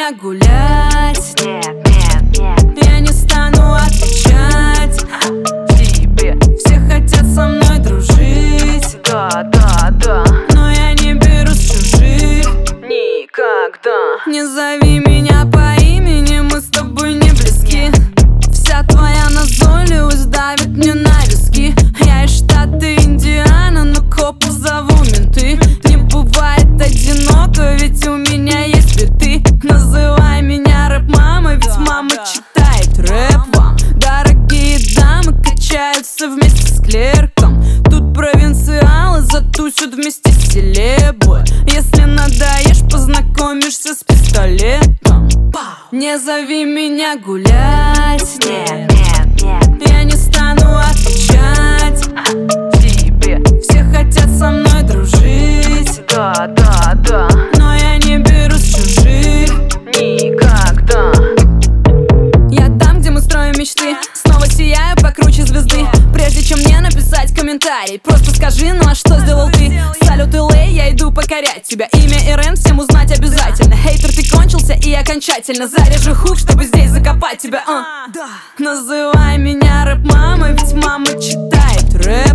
меня гулять. Нет, нет, нет, Я не стану отвечать тебе. Все хотят со мной дружить, Да, да, да, но я не беру с чужих никогда. Не зови меня по имени, мы с тобой не близки. Вся твоя назойливость давит мне на виски. Я из штата Индиана, но копов зову менты. Не бывает одиноко, ведь у меня есть биты. Называй меня рэп-мама, ведь мама читает рэп вам. Дорогие дамы качаются вместе с клерком. Тут провинциалы затусят вместе с селебой. Если надоешь, познакомишься с пистолетом. Не зови меня гулять. Нет, нет, нет, Я не стану отвечать тебе. Все хотят со мной дружить, Да, да, да, но я не беру с чужих никогда. Я там, где мы строим мечты. Снова сияю покруче звезды. Прежде чем мне написать комментарий, просто скажи, ну а что сделал ты? Салют, LA, я иду покорять тебя. Имя Ирен всем узнать обязательно. Хейтер, ты кончился и окончательно. Заряжу хук, чтобы здесь закопать тебя. Называй меня рэп-мамой, ведь мама читает рэп